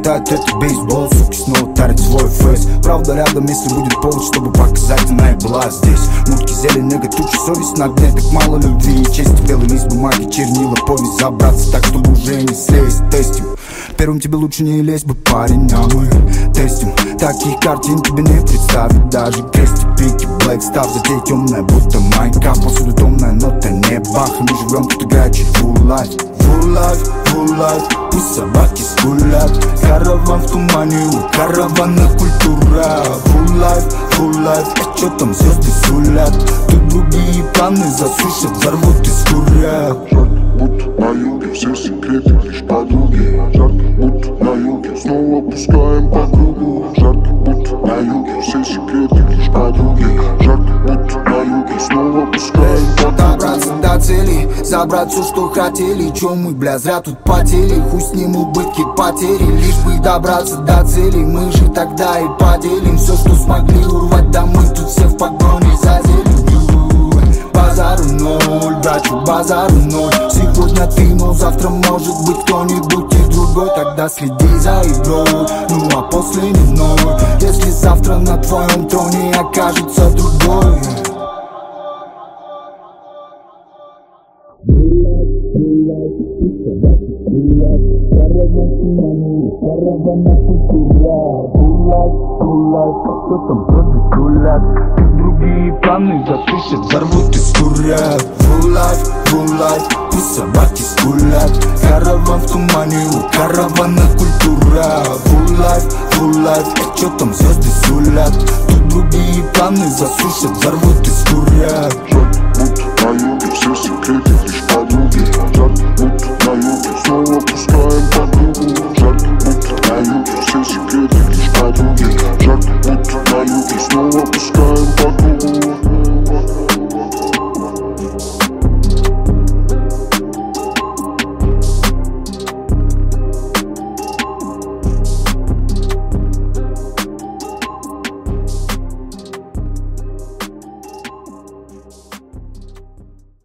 обсуждают это бейсбол. Суки снова тарят свой фейс. Правда рядом, если будет повод, чтобы показать, она и была здесь. Мутки, зелень, нега, тучи, совесть на дне. Так мало любви и чести, белый лист бумаги, чернила, повесть. Забраться так, чтобы уже не слезть. Тестим. Первым тебе лучше не лезть бы, парень, а мы тестим. Таких картин тебе не представить. Даже крести, пики, блэк, став затей темная, будто Майнкрафт. Повсюду томная нота, не бах. Мы живем, тут играет full life. Full life, full life, пусть собаки скулят. Караван в тумане, у каравана культура. Full life, а чё там звезды сулят? Тут другие планы засушат, взорвут и скурят. Жарко, будто на юге, все секреты лишь подруги. Жарко, будто на юге, снова пускаем по кругу. Жарко, будто на юге, все секреты лишь подруги. Жарко, будто на юге, снова пускаем по кругу. Добраться до цели, забрать все, что хотели. Чё мы, бля, зря тут потели. Хуй с ним убытки, потери. Лишь бы добраться до цели, мы же тогда и поделим все, что смогли урвать. Да мы тут все в погоне за зеленью. Базару ноль, брачу, базару ноль. Сегодня ты, но завтра может быть кто-нибудь и другой. Тогда следи за игрой, ну а после не мной. Если завтра на твоем троне окажется другой. Что там звезды сулят? Тут другие планы засушат, взорвут и скурят. Full life, пусть собаки скулят. Караван в тумане, у каравана культура. Full life, а чё там звезды сулят? Тут другие планы засушат, взорвут и скурят.